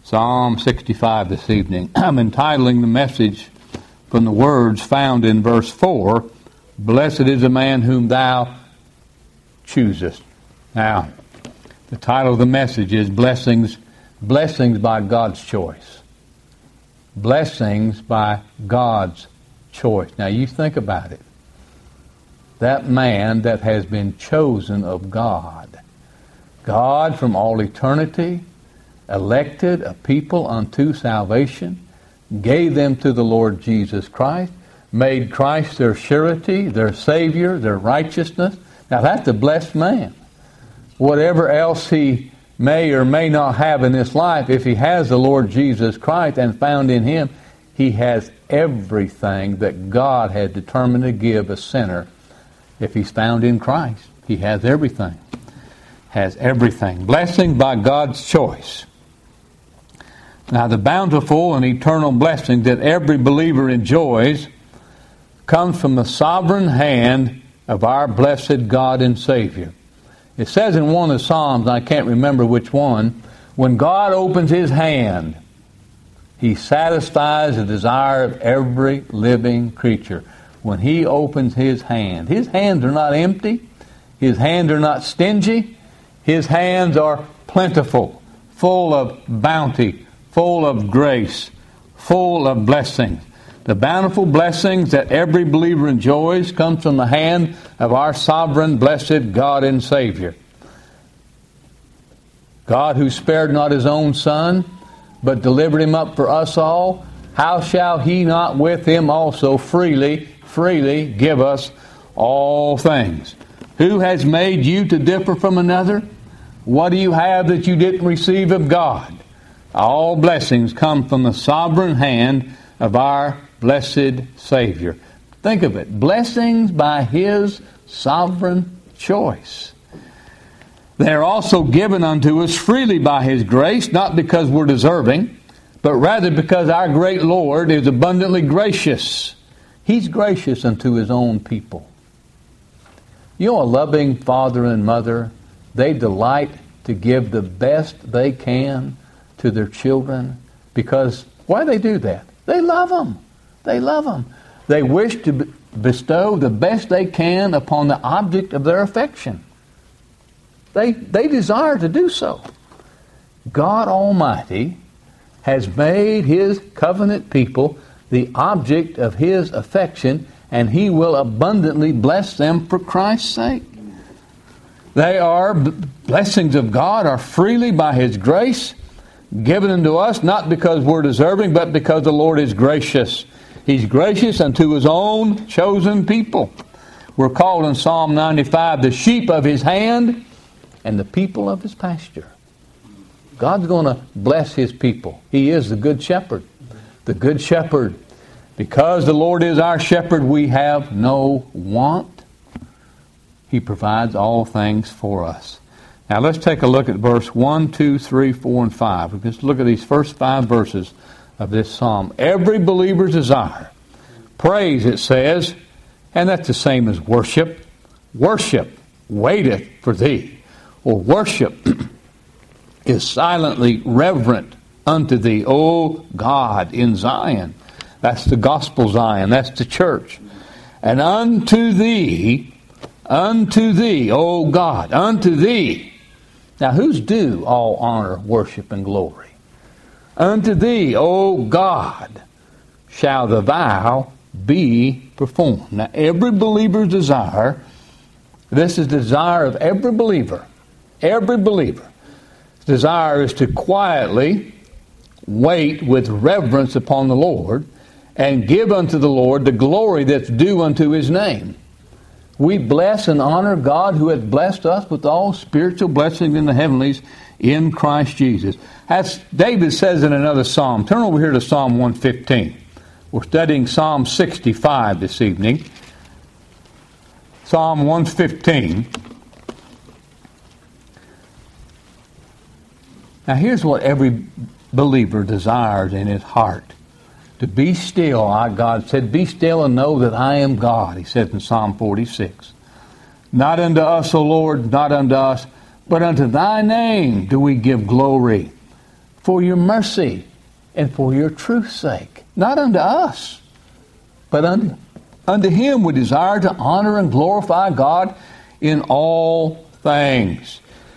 Psalm 65 this evening. I'm entitling the message from the words found in verse 4, "Blessed is the man whom thou choosest." Now, the title of the message is Blessings by God's Choice. Blessings by God's choice. Now, you think about it. That man that has been chosen of God. God from all eternity elected a people unto salvation, gave them to the Lord Jesus Christ, made Christ their surety, their Savior, their righteousness. Now that's a blessed man. Whatever else he may or may not have in this life, if he has the Lord Jesus Christ and found in Him, he has everything that God had determined to give a sinner. If he's found in Christ, he has everything. Has everything. Blessing by God's choice. Now, the bountiful and eternal blessing that every believer enjoys comes from the sovereign hand of our blessed God and Savior. It says in one of the Psalms, I can't remember which one, when God opens His hand, He satisfies the desire of every living creature. When He opens His hands are not empty. His hands are not stingy. His hands are plentiful, full of bounty, full of grace, full of blessings. The bountiful blessings that every believer enjoys comes from the hand of our sovereign, blessed God and Savior. God who spared not His own Son, but delivered Him up for us all, how shall He not with Him also freely give us all things? Who has made you to differ from another? What do you have that you didn't receive of God? All blessings come from the sovereign hand of our blessed Savior. Think of it. Blessings by His sovereign choice. They are also given unto us freely by His grace, not because we're deserving, but rather because our great Lord is abundantly gracious. He's gracious unto His own people. You know, a loving father and mother, they delight to give the best they can to their children. Because why do they do that? They love them. They love them. They wish to bestow the best they can upon the object of their affection. They desire to do so. God Almighty has made His covenant people the object of His affection, and He will abundantly bless them for Christ's sake. They are blessings of God, are freely by His grace, given unto us, not because we're deserving, but because the Lord is gracious. He's gracious unto His own chosen people. We're called in Psalm 95 the sheep of His hand and the people of His pasture. God's going to bless His people. He is the good shepherd. The good shepherd. Because the Lord is our shepherd, we have no want. He provides all things for us. Now let's take a look at verse 1, 2, 3, 4, and 5. Let's look at these first 5 verses of this psalm. Every believer's desire. Praise, it says, and that's the same as worship. Worship waiteth for thee. Or worship is silently reverent unto thee, O God, in Zion. That's the gospel Zion. That's the church. And unto thee, O God, unto thee. Now, who's due all honor, worship, and glory? Unto thee, O God, shall the vow be performed. Now, every believer's desire, this is the desire of every believer. Every believer. His desire is to quietly wait with reverence upon the Lord and give unto the Lord the glory that's due unto His name. We bless and honor God who hath blessed us with all spiritual blessings in the heavenlies in Christ Jesus. As David says in another psalm. Turn over here to Psalm 115. We're studying Psalm 65 this evening. Psalm 115. Now here's what every believer desires in his heart. To be still, God said, be still and know that I am God, He said in Psalm 46. Not unto us, O Lord, not unto us, but unto Thy name do we give glory. for your mercy and for your truth's sake. Not unto us, but unto Him we desire to honor and glorify God in all things.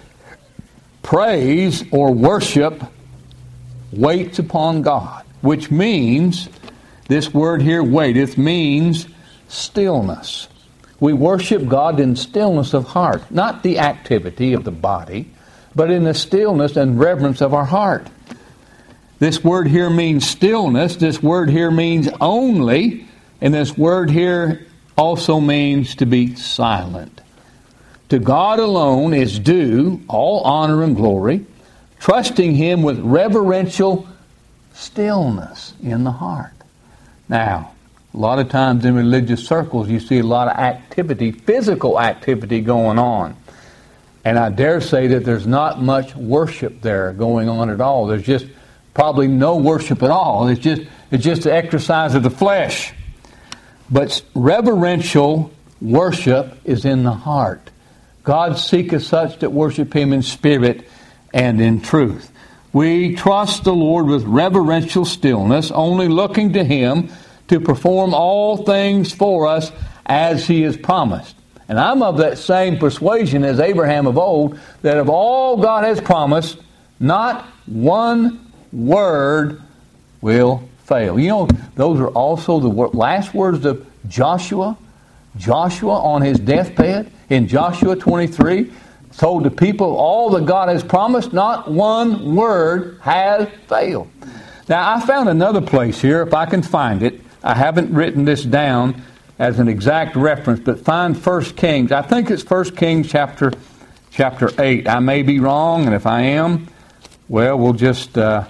Praise or worship waits upon God, which means, this word here, waiteth, means stillness. We worship God in stillness of heart, not the activity of the body, but in the stillness and reverence of our heart. This word here means stillness. This word here means only. And this word here also means to be silent. To God alone is due all honor and glory, trusting Him with reverential stillness in the heart. Now, a lot of times in religious circles you see a lot of activity, physical activity going on. And I dare say that there's not much worship there going on at all. There's just probably no worship at all. It's just the exercise of the flesh. But reverential worship is in the heart. God seeketh such that worship Him in spirit and in truth. We trust the Lord with reverential stillness, only looking to Him to perform all things for us as He has promised. And I'm of that same persuasion as Abraham of old, that of all God has promised, not one word will fail. You know, those are also the last words of Joshua. Joshua on his deathbed in Joshua 23 told the people all that God has promised, not one word has failed. Now I found another place here, if I can find it. I haven't written this down as an exact reference, but find 1 Kings. I think it's 1 Kings chapter 8. I may be wrong, and if I am, well, we'll just have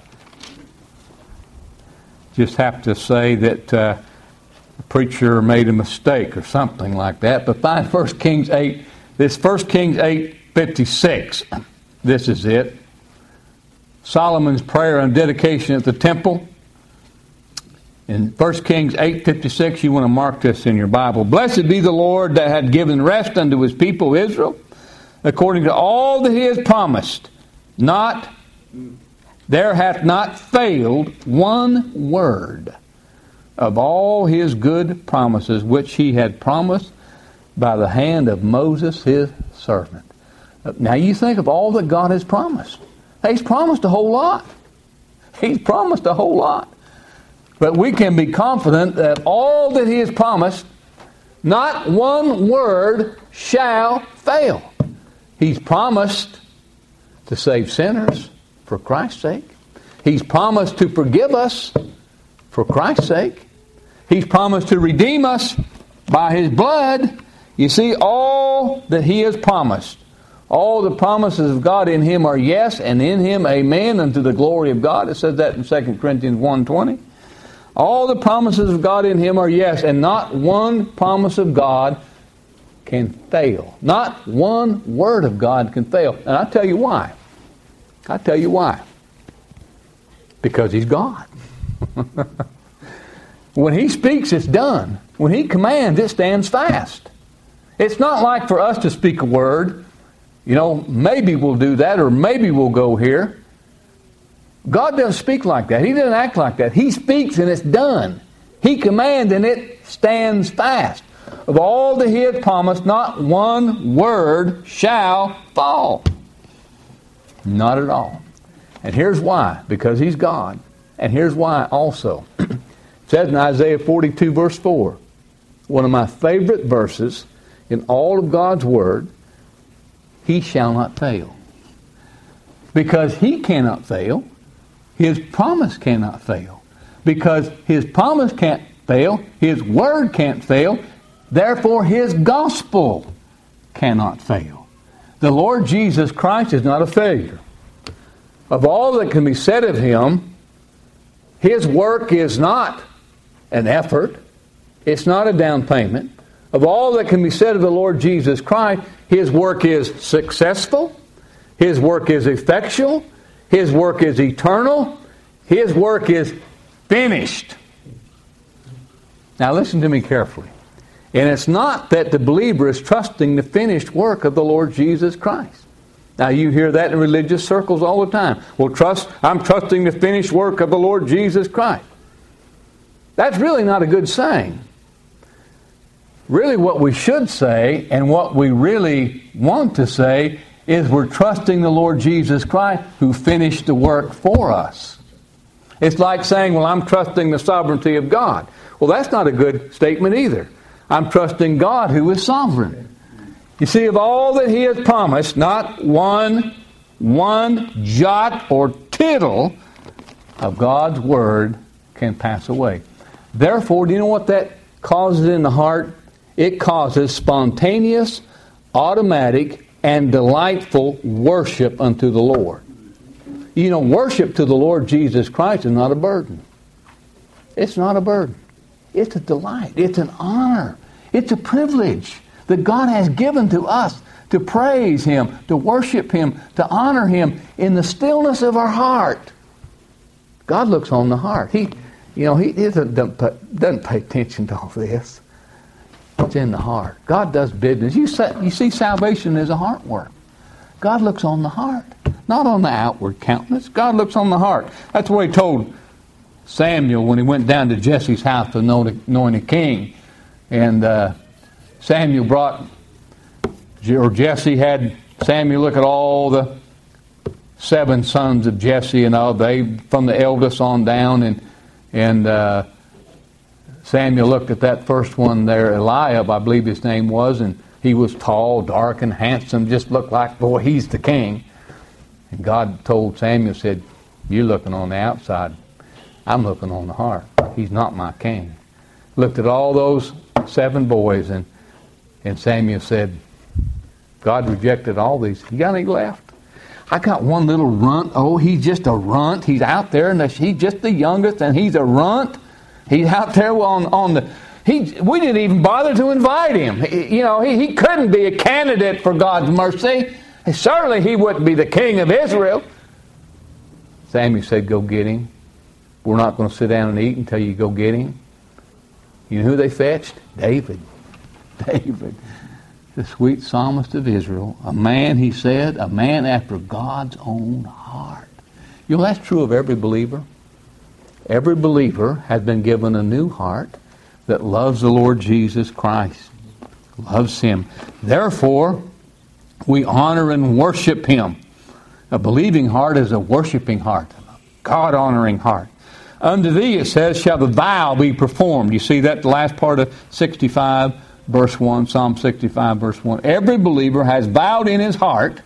to say that the preacher made a mistake or something like that. But find 1 Kings 8. This 1 Kings 8:56. This is it. Solomon's prayer and dedication at the temple. In 1 Kings 8:56, you want to mark this in your Bible. Blessed be the Lord that had given rest unto His people Israel, according to all that He has promised. There hath not failed one word of all His good promises, which He had promised by the hand of Moses His servant. Now you think of all that God has promised. He's promised a whole lot. He's promised a whole lot. But we can be confident that all that He has promised, not one word shall fail. He's promised to save sinners for Christ's sake. He's promised to forgive us for Christ's sake. He's promised to redeem us by His blood. You see, all that He has promised, all the promises of God in Him are yes, and in Him amen, unto the glory of God. It says that in 2 Corinthians 1:20. All the promises of God in Him are yes, and not one promise of God can fail. Not one word of God can fail. And I'll tell you why. I'll tell you why. Because He's God. When He speaks, it's done. When He commands, it stands fast. It's not like for us to speak a word, maybe we'll do that, or maybe we'll go here. God doesn't speak like that. He doesn't act like that. He speaks and it's done. He commands and it stands fast. Of all that He has promised, not one word shall fall. Not at all. And here's why. Because He's God. And here's why also. It says in Isaiah 42 verse 4, one of my favorite verses in all of God's Word, He shall not fail. Because He cannot fail, His promise cannot fail. Because His promise can't fail, His Word can't fail, therefore His gospel cannot fail. The Lord Jesus Christ is not a failure. Of all that can be said of Him, His work is not an effort. It's not a down payment. Of all that can be said of the Lord Jesus Christ, His work is successful. His work is effectual. His work is eternal. His work is finished. Now listen to me carefully. And it's not that the believer is trusting the finished work of the Lord Jesus Christ. Now you hear that in religious circles all the time. Well, I'm trusting the finished work of the Lord Jesus Christ. That's really not a good saying. Really what we should say, and what we really want to say, is we're trusting the Lord Jesus Christ who finished the work for us. It's like saying, well, I'm trusting the sovereignty of God. Well, that's not a good statement either. I'm trusting God who is sovereign. You see, of all that He has promised, not one jot or tittle of God's Word can pass away. Therefore, do you know what that causes in the heart? It causes spontaneous, automatic, and delightful worship unto the Lord. You know, worship to the Lord Jesus Christ is not a burden. It's not a burden. It's a delight. It's an honor. It's a privilege that God has given to us to praise Him, to worship Him, to honor Him in the stillness of our heart. God looks on the heart. He doesn't pay attention to all this. It's in the heart. God does business. You see, salvation is a heart work. God looks on the heart, not on the outward countenance. God looks on the heart. That's what He told Samuel when he went down to Jesse's house to anoint a king. And Jesse had Samuel look at all the 7 sons of Jesse, and all they from the eldest on down, and Samuel looked at that first one there, Eliab, I believe his name was, and he was tall, dark, and handsome, just looked like, boy, he's the king. And God told Samuel, said, you're looking on the outside. I'm looking on the heart. He's not my king. Looked at all those 7 boys, and Samuel said, God rejected all these. You got any left? I got one little runt. Oh, he's just a runt. He's out there, and he's just the youngest, and he's a runt. He's out there on the... We didn't even bother to invite him. He couldn't be a candidate for God's mercy. Certainly he wouldn't be the king of Israel. Samuel said, go get him. We're not going to sit down and eat until you go get him. You know who they fetched? David. David, the sweet psalmist of Israel. A man, he said, a man after God's own heart. You know, that's true of every believer. Every believer has been given a new heart that loves the Lord Jesus Christ, loves Him. Therefore, we honor and worship Him. A believing heart is a worshiping heart, a God-honoring heart. Unto thee, it says, shall the vow be performed. You see that the last part of 65, verse 1, Psalm 65, verse 1. Every believer has vowed in his heart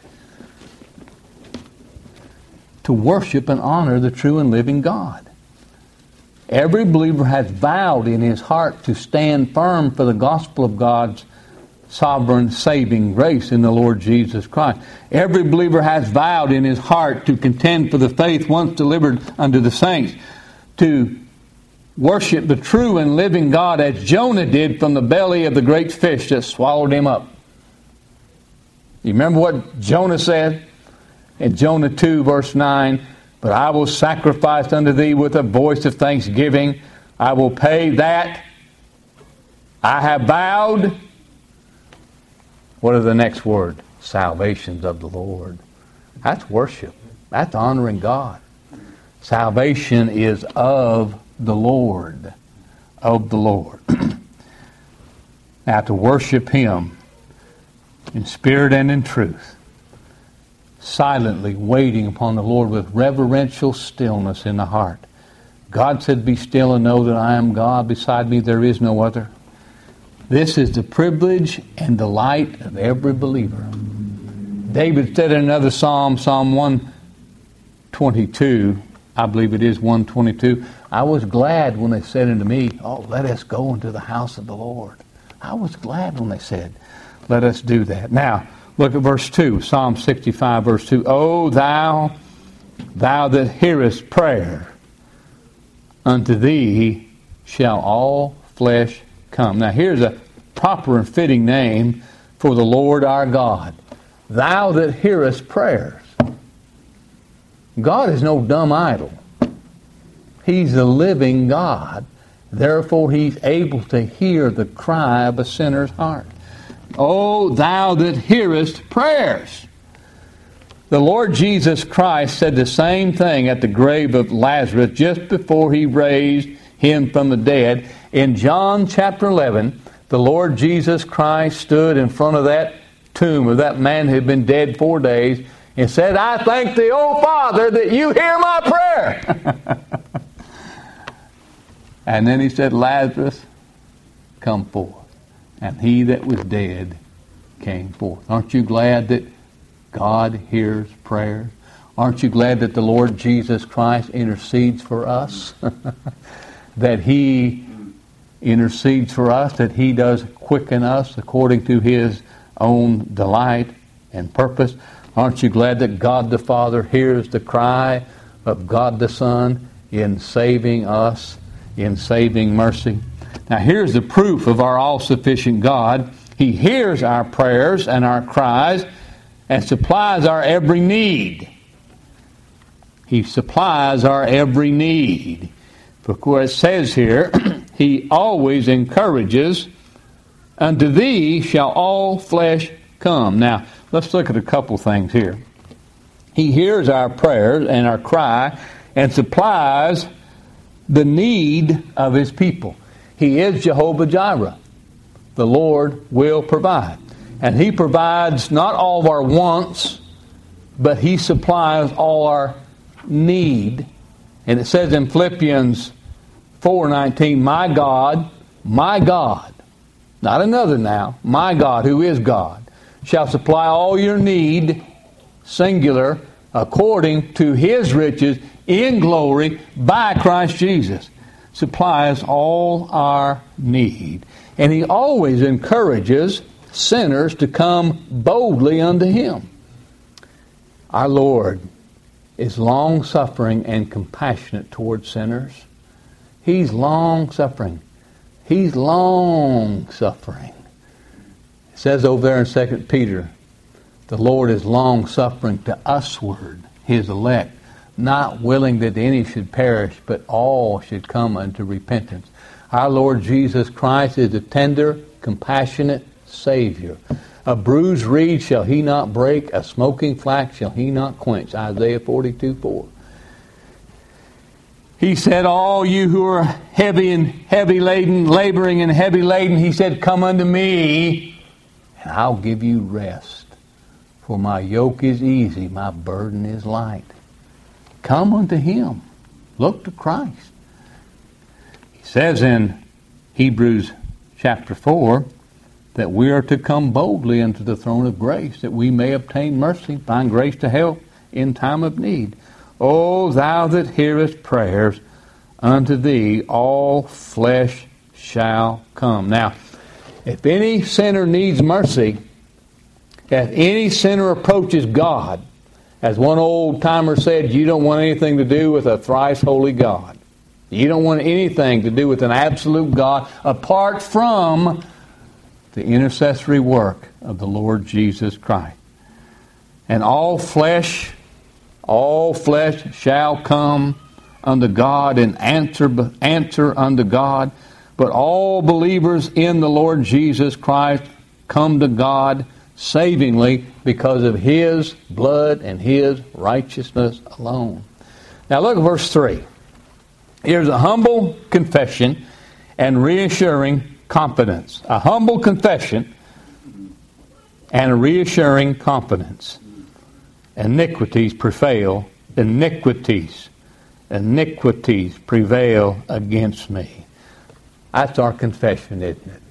to worship and honor the true and living God. Every believer has vowed in his heart to stand firm for the gospel of God's sovereign saving grace in the Lord Jesus Christ. Every believer has vowed in his heart to contend for the faith once delivered unto the saints, to worship the true and living God as Jonah did from the belly of the great fish that swallowed him up. You remember what Jonah said in Jonah 2 verse 9? But I will sacrifice unto thee with a voice of thanksgiving. I will pay that I have vowed. What are the next word? Salvations of the Lord. That's worship. That's honoring God. Salvation is of the Lord. Of the Lord. Now to worship Him in spirit and in truth, silently waiting upon the Lord with reverential stillness in the heart. God said, be still and know that I am God. Beside me there is no other. This is the privilege and delight of every believer. David said in another psalm, Psalm 122, I believe it is 122, I was glad when they said unto me, oh, let us go into the house of the Lord. I was glad when they said, let us do that. Now, look at verse 2, Psalm 65, verse 2. O thou that hearest prayer, unto thee shall all flesh come. Now here's a proper and fitting name for the Lord our God. Thou that hearest prayers. God is no dumb idol. He's the living God. Therefore He's able to hear the cry of a sinner's heart. O thou that hearest prayers. The Lord Jesus Christ said the same thing at the grave of Lazarus just before he raised him from the dead. In John chapter 11, the Lord Jesus Christ stood in front of that tomb of that man who had been dead 4 days and said, I thank thee, O Father, that you hear my prayer. And then he said, Lazarus, come forth. And he that was dead came forth. Aren't you glad that God hears prayers? Aren't you glad that the Lord Jesus Christ intercedes for us? That he intercedes for us, that he does quicken us according to his own delight and purpose. Aren't you glad that God the Father hears the cry of God the Son in saving us, in saving mercy? Now here's the proof of our all-sufficient God. He hears our prayers and our cries and supplies our every need. He supplies our every need. For it says here, He always encourages, unto thee shall all flesh come. Now, let's look at a couple things here. He hears our prayers and our cry and supplies the need of His people. He is Jehovah Jireh. The Lord will provide. And He provides not all of our wants, but He supplies all our need. And it says in Philippians 4:19, my God, not another now, my God, who is God, shall supply all your need, singular, according to His riches in glory by Christ Jesus. Supplies all our need. And He always encourages sinners to come boldly unto Him. Our Lord is long-suffering and compassionate towards sinners. He's long-suffering. He's long-suffering. It says over there in 2 Peter, the Lord is long-suffering to usward, His elect, not willing that any should perish, but all should come unto repentance. Our Lord Jesus Christ is a tender, compassionate Savior. A bruised reed shall He not break, a smoking flax shall He not quench. Isaiah 42:4. He said, all you who are heavy laden, laboring and heavy laden, He said, come unto me, and I'll give you rest. For my yoke is easy, my burden is light. Come unto Him. Look to Christ. He says in Hebrews chapter 4 that we are to come boldly unto the throne of grace, that we may obtain mercy, find grace to help in time of need. O thou that hearest prayers, unto thee all flesh shall come. Now, if any sinner needs mercy, if any sinner approaches God, as one old timer said, you don't want anything to do with a thrice holy God. You don't want anything to do with an absolute God apart from the intercessory work of the Lord Jesus Christ. And all flesh shall come unto God and answer unto God. But all believers in the Lord Jesus Christ come to God savingly because of His blood and His righteousness alone. Now look at verse 3. Here's a humble confession and reassuring confidence. A humble confession and a reassuring confidence. Iniquities prevail against me. That's our confession, isn't it?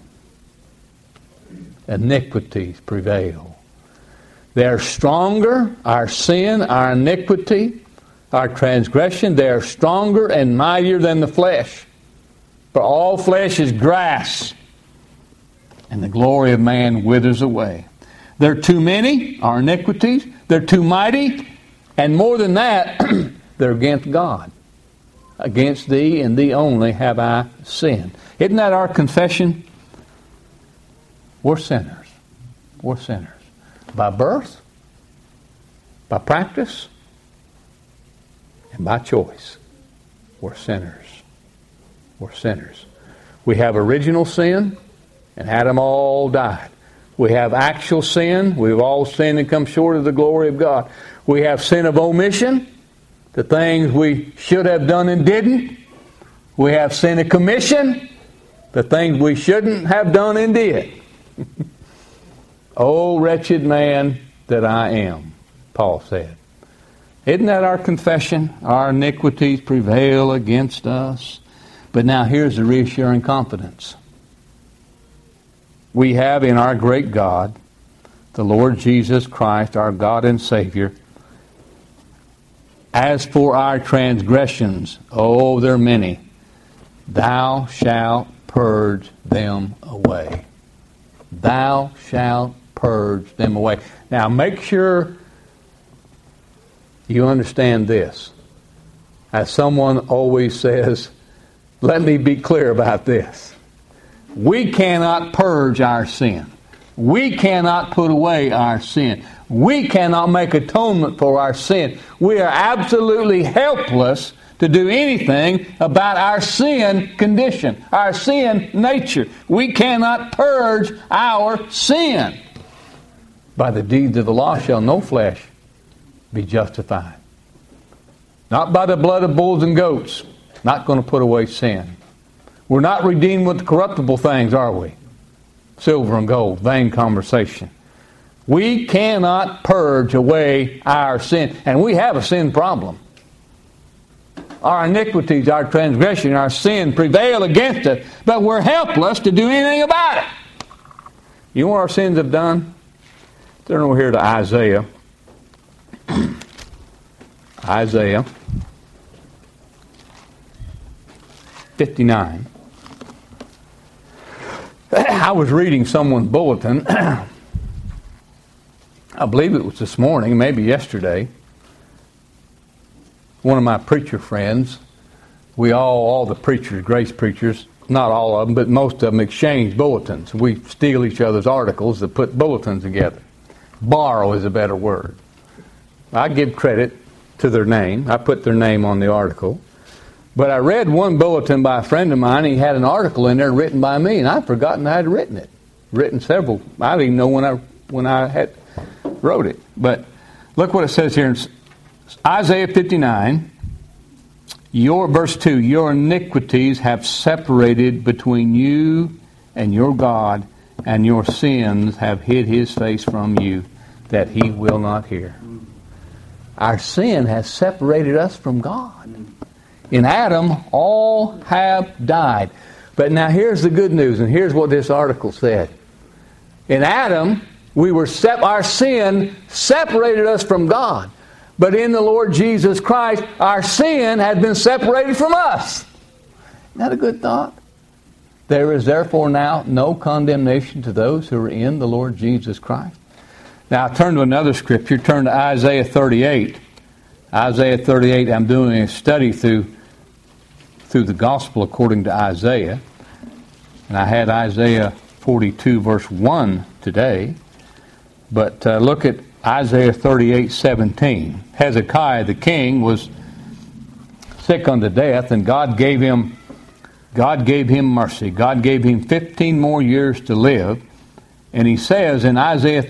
Iniquities prevail. They are stronger, our sin, our iniquity, our transgression, they are stronger and mightier than the flesh. For all flesh is grass, and the glory of man withers away. They're too many, our iniquities. They're too mighty. And more than that, they're against God. Against thee and thee only have I sinned. Isn't that our confession? We're sinners. We're sinners. By birth, by practice, and by choice. We're sinners. We're sinners. We have original sin, and Adam all died. We have actual sin. We've all sinned and come short of the glory of God. We have sin of omission, the things we should have done and didn't. We have sin of commission, the things we shouldn't have done and did. Oh, wretched man that I am, Paul said. Isn't that our confession? Our iniquities prevail against us. But now here's the reassuring confidence. We have in our great God, the Lord Jesus Christ, our God and Savior, as for our transgressions, oh, they're many, thou shalt purge them away. Thou shalt purge them away. Now make sure you understand this. As someone always says, let me be clear about this. We cannot purge our sin. We cannot put away our sin. We cannot make atonement for our sin. We are absolutely helpless to do anything about our sin condition, our sin nature. We cannot purge our sin. By the deeds of the law shall no flesh be justified. Not by the blood of bulls and goats. Not going to put away sin. We're not redeemed with corruptible things, are we? Silver and gold, vain conversation. We cannot purge away our sin. And we have a sin problem. Our iniquities, our transgression, our sin prevail against us. But we're helpless to do anything about it. You know what our sins have done? Turn over here to Isaiah. Isaiah 59. I was reading someone's bulletin. I believe it was this morning, maybe yesterday. One of my preacher friends, all the preachers, grace preachers, not all of them, but most of them exchange bulletins. We steal each other's articles to put bulletins together. Borrow is a better word. I give credit to their name. I put their name on the article. But I read one bulletin by a friend of mine. He had an article in there written by me, and I'd forgotten I had written it. Written several. I didn't even know when I had wrote it. But look what it says here in Isaiah 59. Verse 2, your iniquities have separated between you and your God, and your sins have hid his face from you, that he will not hear. Our sin has separated us from God. In Adam, all have died. But now here's the good news, and here's what this article said. In Adam, our sin separated us from God. But in the Lord Jesus Christ, our sin has been separated from us. Isn't that a good thought? There is therefore now no condemnation to those who are in the Lord Jesus Christ. Now turn to another scripture. Turn to Isaiah 38. Isaiah 38, I'm doing a study through the gospel according to Isaiah. And I had Isaiah 42 verse 1 today. But look at Isaiah 38:17. Hezekiah the king was sick unto death, and God gave him mercy. God gave him 15 more years to live. And he says in Isaiah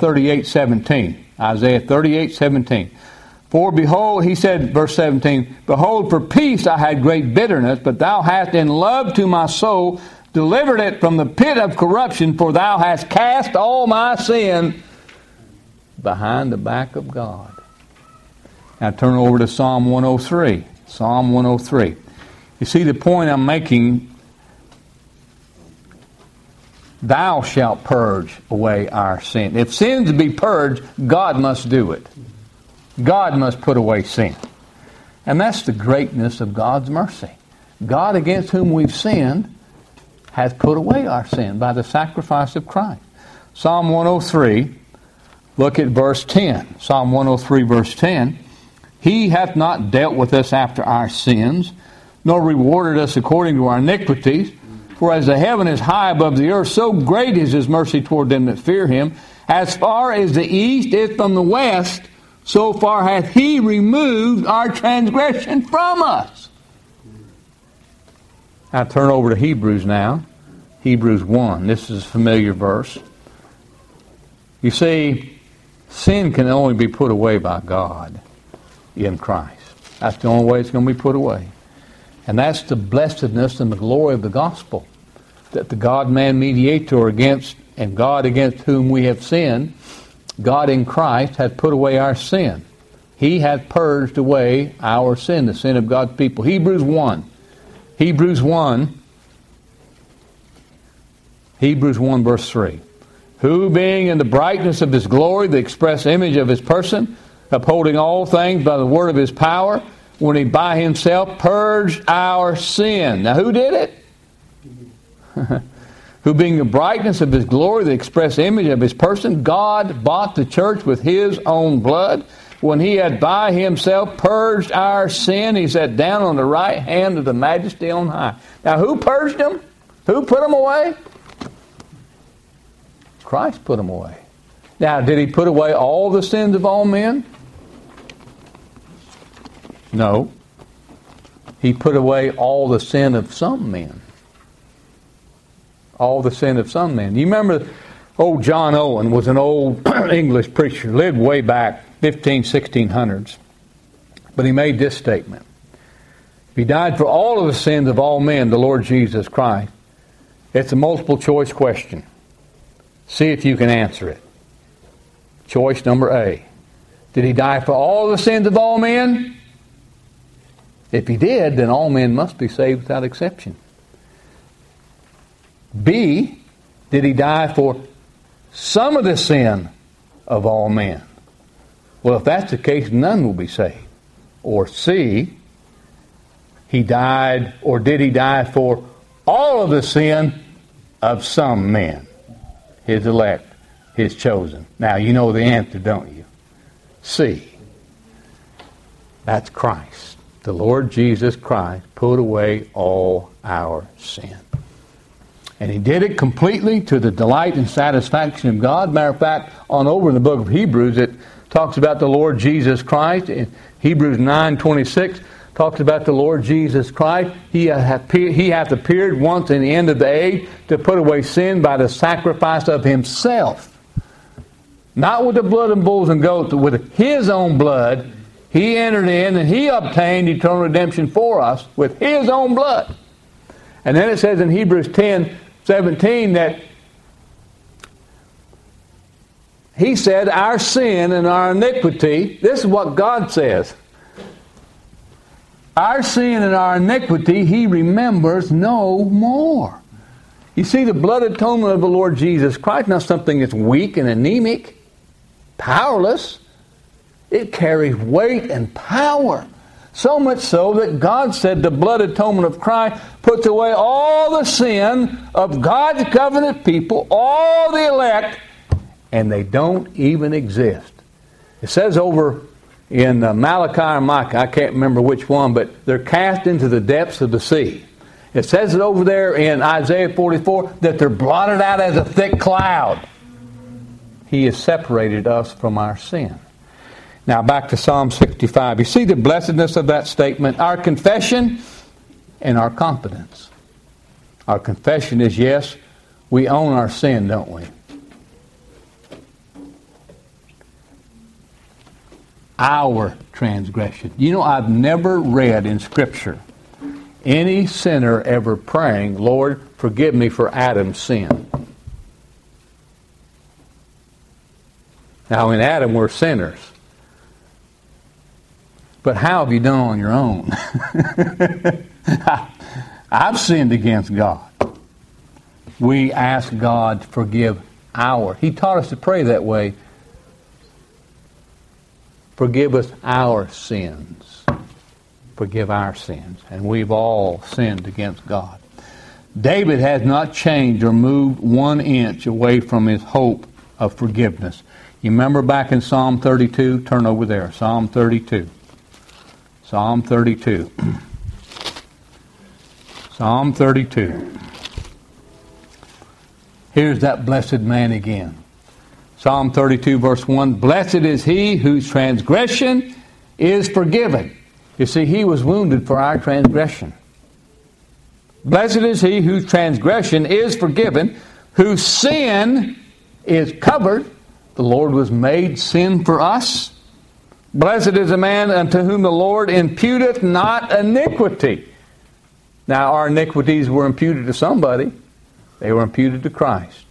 38:17, for behold, he said, verse 17, behold, for peace I had great bitterness, but thou hast in love to my soul delivered it from the pit of corruption, for thou hast cast all my sin behind the back of God. Now turn over to Psalm 103. Psalm 103. You see the point I'm making? Thou shalt purge away our sin. If sin's to be purged, God must do it. God must put away sin. And that's the greatness of God's mercy. God, against whom we've sinned, has put away our sin by the sacrifice of Christ. Psalm 103, look at verse 10. Psalm 103, verse 10. He hath not dealt with us after our sins, nor rewarded us according to our iniquities. For as the heaven is high above the earth, so great is his mercy toward them that fear him. As far as the east is from the west, so far hath he removed our transgression from us. I turn over to Hebrews now. Hebrews 1. This is a familiar verse. You see, sin can only be put away by God in Christ. That's the only way it's going to be put away. And that's the blessedness and the glory of the gospel. That the God-man mediator against, and God against whom we have sinned, God in Christ hath put away our sin. He hath purged away our sin, the sin of God's people. Hebrews 1 verse 3. Who being in the brightness of His glory, the express image of His person, upholding all things by the word of His power, when He by Himself purged our sin. Now who did it? Who being the brightness of His glory, the express image of His person, God bought the church with His own blood. When He had by Himself purged our sin, He sat down on the right hand of the Majesty on high. Now who purged them? Who put them away? Christ put them away. Now, did He put away all the sins of all men? No. He put away all the sin of some men. All the sin of some men. You remember old John Owen was an old English preacher, lived way back, 1600s. But he made this statement. If He died for all of the sins of all men, the Lord Jesus Christ, it's a multiple choice question. See if you can answer it. Choice number A. Did He die for all the sins of all men? If He did, then all men must be saved without exception. B. Did He die for some of the sin of all men? Well, if that's the case, none will be saved. Or C. He died, or did He die for all of the sin of some men? His elect, His chosen. Now, you know the answer, don't you? C. That's Christ. The Lord Jesus Christ put away all our sin. And He did it completely to the delight and satisfaction of God. Matter of fact, on over in the book of Hebrews, it talks about the Lord Jesus Christ. In Hebrews 9:26 talks about the Lord Jesus Christ. He hath appeared once in the end of the age to put away sin by the sacrifice of Himself. Not with the blood of bulls and goats, but with His own blood. He entered in and He obtained eternal redemption for us with His own blood. And then it says in Hebrews 10:17 that He said our sin and our iniquity, this is what God says, our sin and our iniquity He remembers no more. You see, the blood atonement of the Lord Jesus Christ, not something that's weak and anemic, powerless. It carries weight and power. So much so that God said the blood atonement of Christ puts away all the sin of God's covenant people, all the elect, and they don't even exist. It says over in Malachi or Micah, I can't remember which one, but they're cast into the depths of the sea. It says it over there in Isaiah 44 that they're blotted out as a thick cloud. He has separated us from our sin. Now back to Psalm 65. You see the blessedness of that statement? Our confession and our confidence. Our confession is, yes, we own our sin, don't we? Our transgression. You know, I've never read in Scripture any sinner ever praying, Lord, forgive me for Adam's sin. Now in Adam we're sinners. But how have you done on your own? I've sinned against God. We ask God to forgive our. He taught us to pray that way. Forgive us our sins. Forgive our sins. And we've all sinned against God. David has not changed or moved 1 inch away from his hope of forgiveness. You remember back in Psalm 32? Turn over there. Psalm 32. Psalm 32. Psalm 32. Here's that blessed man again. Psalm 32 verse 1. Blessed is he whose transgression is forgiven. You see, he was wounded for our transgression. Blessed is he whose transgression is forgiven, whose sin is covered. The Lord was made sin for us. Blessed is the man unto whom the Lord imputeth not iniquity. Now, our iniquities were imputed to somebody. They were imputed to Christ,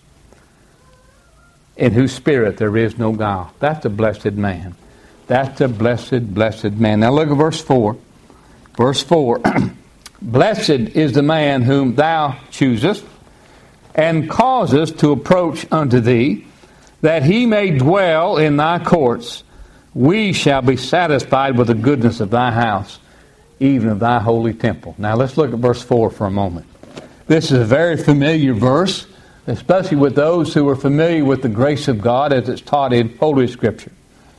in whose spirit there is no guile. That's a blessed man. That's a blessed, blessed man. Now look at verse 4. Verse 4. Blessed is the man whom thou choosest, and causest to approach unto thee, that he may dwell in thy courts. We shall be satisfied with the goodness of thy house, even of thy holy temple. Now let's look at verse 4 for a moment. This is a very familiar verse, especially with those who are familiar with the grace of God as it's taught in Holy Scripture.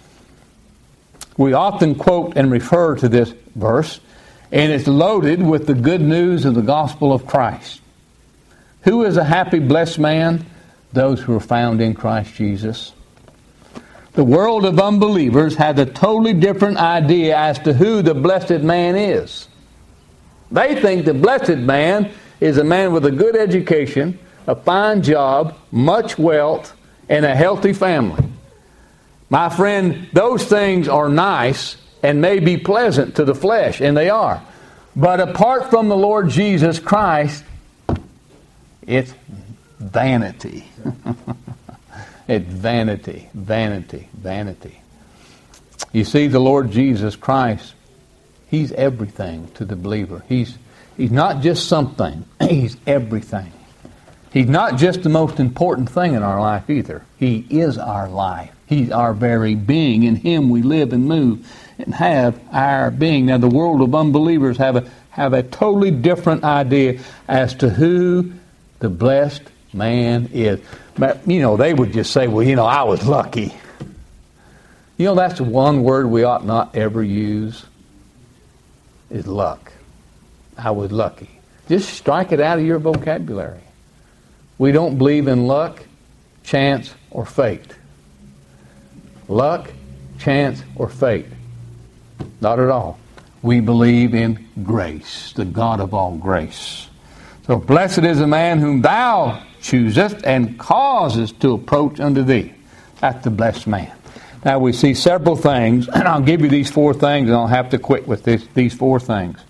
We often quote and refer to this verse, and it's loaded with the good news of the gospel of Christ. Who is a happy, blessed man? Those who are found in Christ Jesus. The world of unbelievers has a totally different idea as to who the blessed man is. They think the blessed man is a man with a good education, a fine job, much wealth, and a healthy family. My friend, those things are nice and may be pleasant to the flesh, and they are. But apart from the Lord Jesus Christ, it's vanity. It's vanity, vanity, vanity. You see, the Lord Jesus Christ, He's everything to the believer. He's not just something. He's everything. He's not just the most important thing in our life either. He is our life. He's our very being. In Him we live and move and have our being. Now, the world of unbelievers have a totally different idea as to who the blessed man is. But, they would just say, well, I was lucky. That's one word we ought not ever use, is luck. I was lucky. Just strike it out of your vocabulary. We don't believe in luck, chance, or fate. Luck, chance, or fate. Not at all. We believe in grace, the God of all grace. So blessed is the man whom thou choosest and causest to approach unto thee. That's the blessed man. Now we see several things, and I'll give you these 4 things, and I'll have to quit with these 4 things.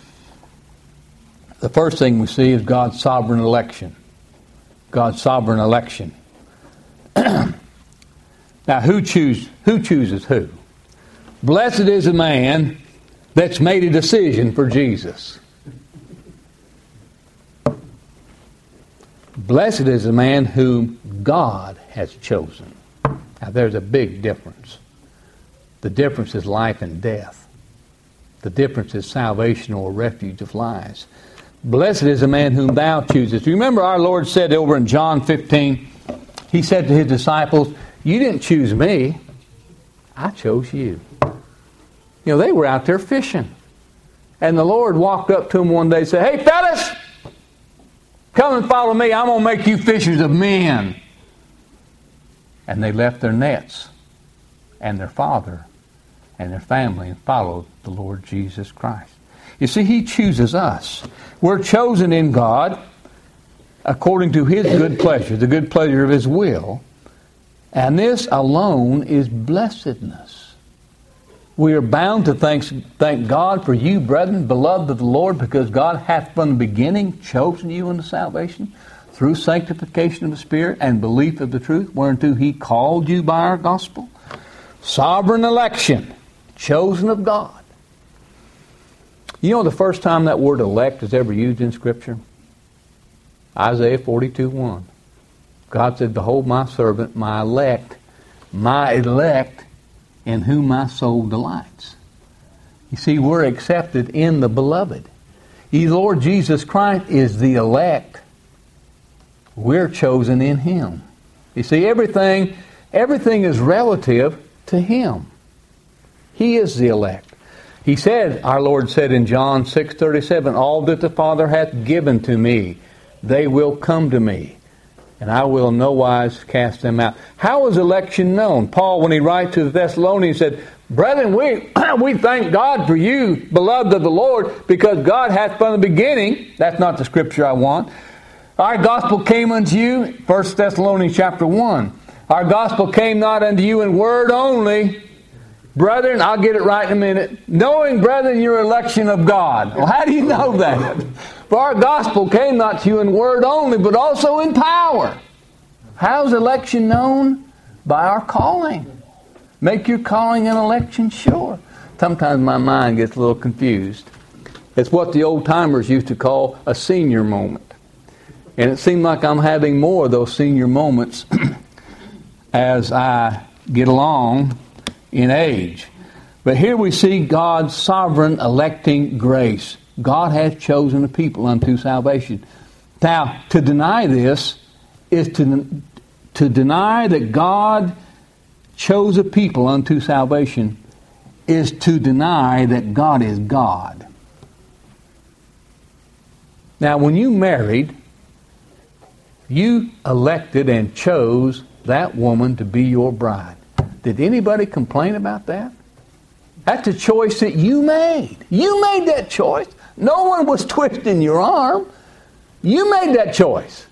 The first thing we see is God's sovereign election. God's sovereign election. Now, who chooses who? Blessed is a man that's made a decision for Jesus. Blessed is a man whom God has chosen. Now, there's a big difference. The difference is life and death. The difference is salvation or refuge of lives. Blessed is a man whom thou choosest. Remember our Lord said over in John 15, He said to His disciples, you didn't choose me, I chose you. They were out there fishing. And the Lord walked up to them one day and said, hey fellas, come and follow me. I'm going to make you fishers of men. And they left their nets and their father and their family and followed the Lord Jesus Christ. You see, He chooses us. We're chosen in God according to His good pleasure, the good pleasure of His will. And this alone is blessedness. We are bound to thank God for you, brethren, beloved of the Lord, because God hath from the beginning chosen you unto salvation through sanctification of the Spirit and belief of the truth, whereunto He called you by our gospel. Sovereign election, chosen of God. The first time that word elect is ever used in Scripture? Isaiah 42:1. God said, behold my servant, my elect, in whom my soul delights. You see, we're accepted in the beloved. The Lord Jesus Christ is the elect. We're chosen in Him. You see, everything is relative to Him. He is the elect. He said, our Lord said in John 6:37, all that the Father hath given to me, they will come to me, and I will in no wise cast them out. How is election known? Paul, when he writes to the Thessalonians, said, brethren, we thank God for you, beloved of the Lord, because God hath from the beginning, that's not the scripture I want, our gospel came unto you, 1 Thessalonians chapter 1, Our gospel came not unto you in word only. Brethren, I'll get it right in a minute. Knowing, brethren, your election of God. Well, how do you know that? For our gospel came not to you in word only, but also in power. How's election known? By our calling. Make your calling and election sure. Sometimes my mind gets a little confused. It's what the old-timers used to call a senior moment. And it seems like I'm having more of those senior moments as I get along in age. But here we see God's sovereign electing grace. God has chosen a people unto salvation. Now, to deny this is to deny that God chose a people unto salvation is to deny that God is God. Now, when you married, you elected and chose that woman to be your bride. Did anybody complain about that? That's a choice that you made. You made that choice. No one was twisting your arm. You made that choice.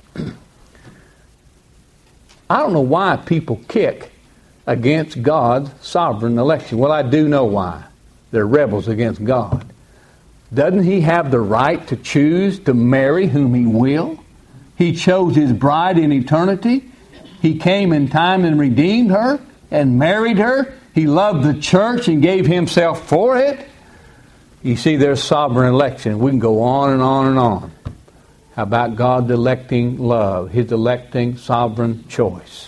I don't know why people kick against God's sovereign election. Well, I do know why. They're rebels against God. Doesn't He have the right to choose to marry whom He will? He chose His bride in eternity. He came in time and redeemed her and married her. He loved the church and gave Himself for it. You see, there's sovereign election. We can go on and on and on. How about God's electing love, His electing sovereign choice?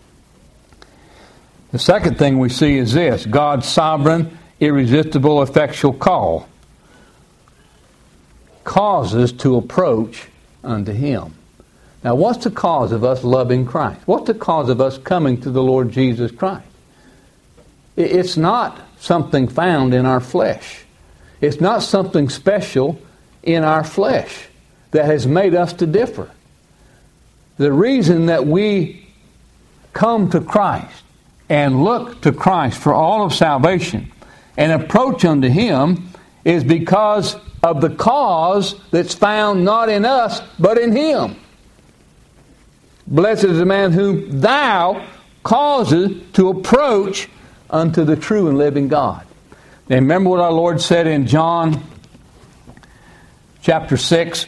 The second thing we see is this: God's sovereign, irresistible, effectual call causes to approach unto Him. Now, what's the cause of us loving Christ? What's the cause of us coming to the Lord Jesus Christ? It's not something found in our flesh. It's not something special in our flesh that has made us to differ. The reason that we come to Christ and look to Christ for all of salvation and approach unto Him is because of the cause that's found not in us, but in Him. Blessed is the man whom Thou causes to approach unto the true and living God. And remember what our Lord said in John chapter 6.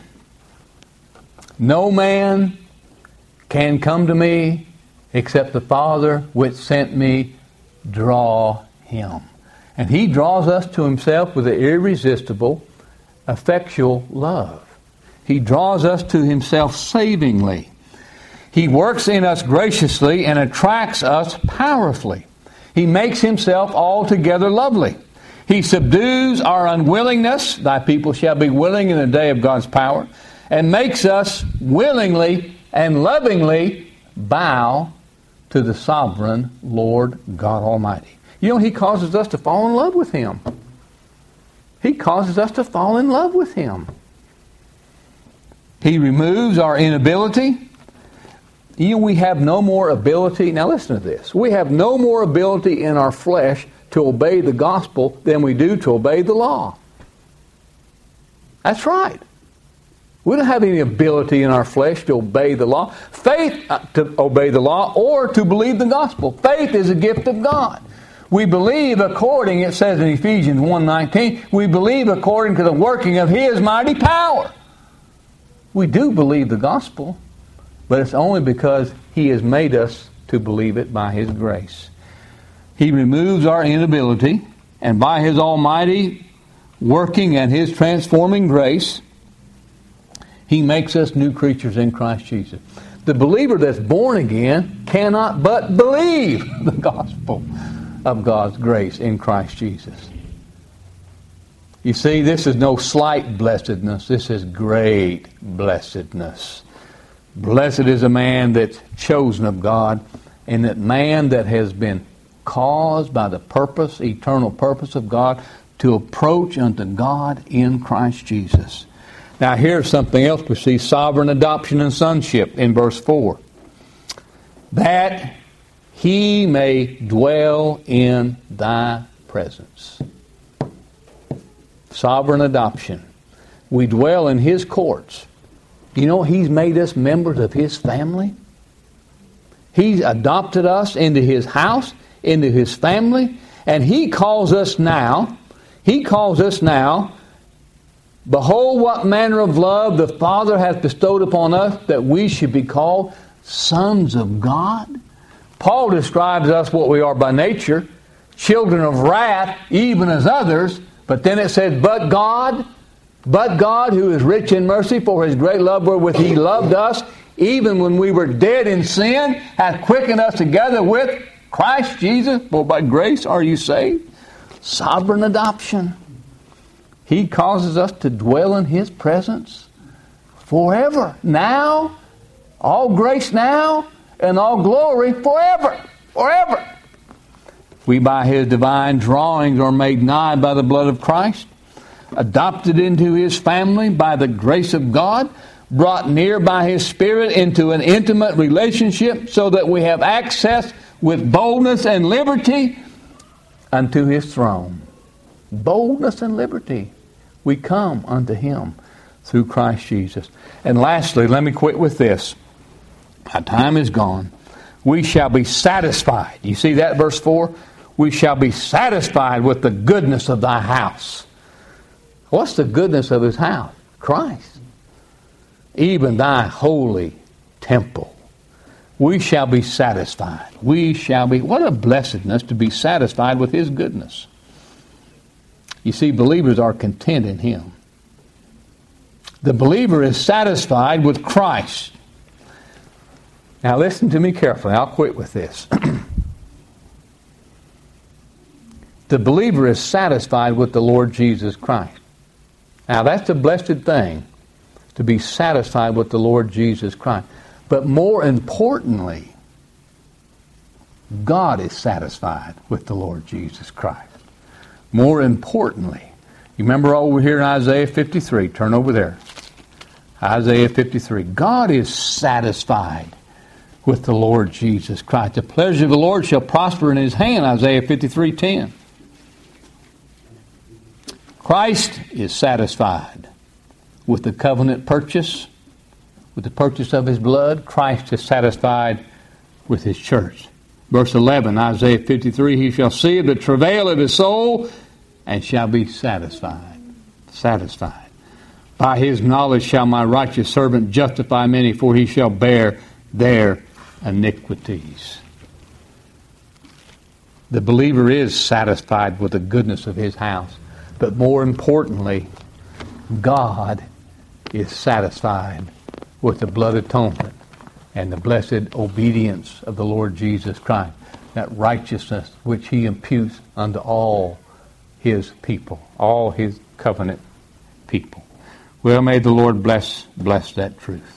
No man can come to me except the Father which sent me draw him. And He draws us to Himself with an irresistible, effectual love. He draws us to Himself savingly. He works in us graciously and attracts us powerfully. He makes Himself altogether lovely. He subdues our unwillingness. Thy people shall be willing in the day of God's power. And makes us willingly and lovingly bow to the sovereign Lord God Almighty. You know, He causes us to fall in love with Him. He causes us to fall in love with Him. He removes our inability. You know, we have no more ability. Now listen to this. We have no more ability in our flesh to obey the gospel than we do to obey the law. That's right. We don't have any ability in our flesh to obey the law. Faith to obey the law or to believe the gospel. Faith is a gift of God. We believe according, it says in Ephesians 1:19, we believe according to the working of His mighty power. We do believe the gospel, but it's only because He has made us to believe it by His grace. He removes our inability, and by His almighty working and His transforming grace, He makes us new creatures in Christ Jesus. The believer that's born again cannot but believe the gospel of God's grace in Christ Jesus. You see, this is no slight blessedness. This is great blessedness. Blessed is a man that's chosen of God, and that man that has been caused by the purpose, eternal purpose of God, to approach unto God in Christ Jesus. Now here's something else we see: sovereign adoption and sonship in verse 4. That He may dwell in Thy presence. Sovereign adoption. We dwell in His courts. You know, He's made us members of His family. He's adopted us into His house, into His family, and He calls us now, behold what manner of love the Father hath bestowed upon us, that we should be called sons of God. Paul describes us what we are by nature, children of wrath, even as others. But then it says, but God who is rich in mercy, for His great love wherewith He loved us, even when we were dead in sin, hath quickened us together with Christ Jesus. For by grace are you saved. Sovereign adoption. He causes us to dwell in His presence forever. Now, all grace now, and all glory forever. Forever. We by His divine drawings are made nigh by the blood of Christ, adopted into His family by the grace of God, brought near by His Spirit into an intimate relationship, so that we have access with boldness and liberty unto His throne. Boldness and liberty. We come unto Him through Christ Jesus. And lastly, let me quit with this. My time is gone. We shall be satisfied. You see that, verse 4? We shall be satisfied with the goodness of thy house. What's the goodness of His house? Christ. Even thy holy temple. We shall be satisfied. We shall be. What a blessedness to be satisfied with His goodness. You see, believers are content in Him. The believer is satisfied with Christ. Now listen to me carefully. I'll quit with this. The believer is satisfied with the Lord Jesus Christ. Now that's a blessed thing, to be satisfied with the Lord Jesus Christ. But more importantly, God is satisfied with the Lord Jesus Christ. More importantly, you remember over here in Isaiah 53, turn over there. Isaiah 53. God is satisfied with the Lord Jesus Christ. The pleasure of the Lord shall prosper in His hand, Isaiah 53:10. Christ is satisfied with the covenant purchase, with the purchase of His blood. Christ is satisfied with His church. Verse 11, Isaiah 53, He shall see the travail of His soul and shall be satisfied. Satisfied. By His knowledge shall my righteous servant justify many, for he shall bear their iniquities. The believer is satisfied with the goodness of His house. But more importantly, God is satisfied with the blood atonement and the blessed obedience of the Lord Jesus Christ. That righteousness which He imputes unto all His people, all His covenant people. Well, may the Lord bless that truth.